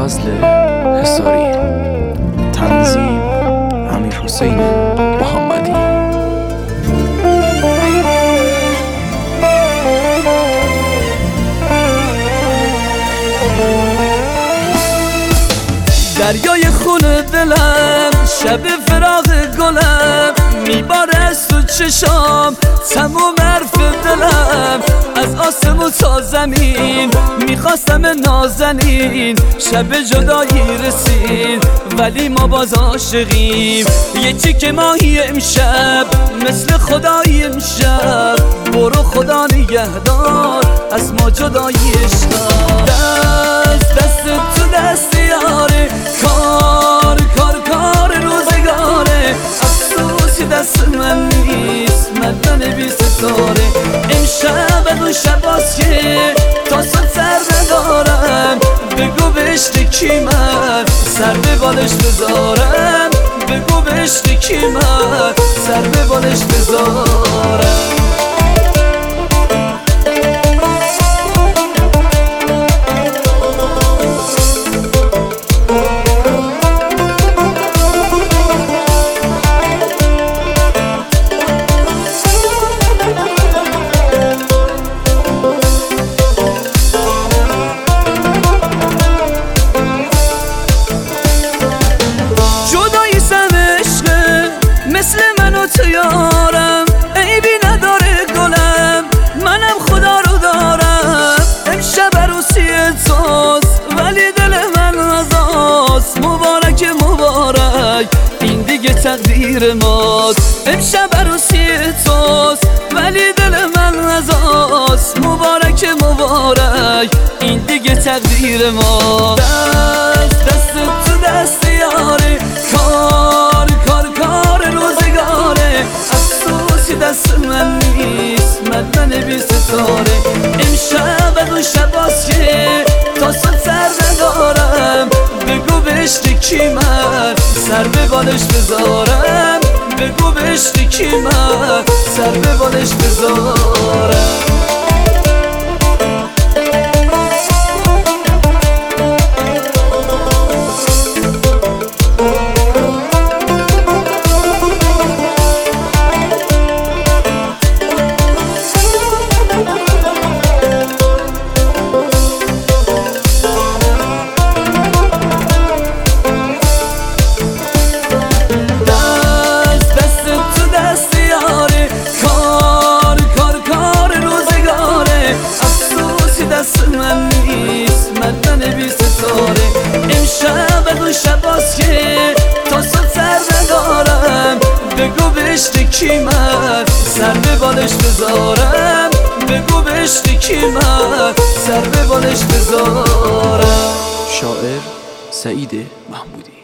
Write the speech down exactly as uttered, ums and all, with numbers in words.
فضل حصاری، تنظیم امیرحسین محمدی. دریای خون دلم، شب فراق گلم، میباره از تو چشام تموم حرف دلم. از آسمون تا زمین میخواستم نازنین، شب جدایی رسید ولی ما باز عاشقیم. یه تیکه ماهی امشب مثل خدایی امشب، برو خدا نگهدار از ما جدایی عشقم. دست دست تو دست یاره، کار کار کار روزگاره، افسوسی دست من نیست مدن بی ستاره. امشب دو شباست که تا صد سر ندارم، بگو بهشت کی من سر به بالش بذارم، بگو بهشت کی من سر به بالش بذارم. مثل منو تو یارم عیبی نداره گلم، منم خدا رو دارم. امشب عروسی توست ولی دل من رضاست، مبارک مبارک این دیگه تقدیر ماست. امشب عروسی توست ولی دل من رضاست، مبارک مبارک این دیگه تقدیر ماست. دست دست تو دست یاره، کار کار کار روزگاره، افسوسی دست من نیست مدن بی ستاره. امشب دو شباست که تا صد سر ندارم، بگو بهشت کی من سر به بالش بذارم، بگو بهشت کی من سر به بالش بذارم. دست من نیست مدن بی ستاره. امشب دو شباست که تا صد سر ندارم، بگو بهشت کی من سر به بالش بذارم، بگو بهشت کی من سر به بالش بذارم. شاعر سعید محمودی.